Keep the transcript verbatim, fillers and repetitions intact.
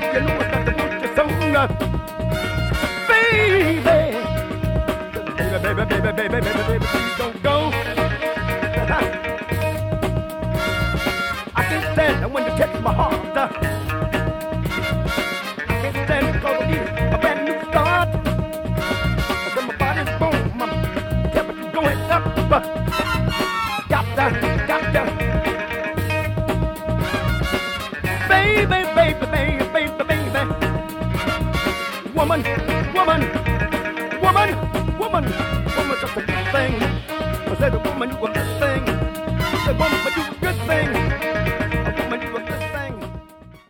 You know I got to put you somewhere, baby. Baby, baby, baby, baby, baby, baby, please don't go. I can't stand it when you touch my heart. I can't stand it because I need a brand new start. Cause my body's boom, my temperature going up. Got down, got down. Baby, baby, baby, baby, baby. Woman, woman, woman, woman, woman, just a good thing. I said, woman, you a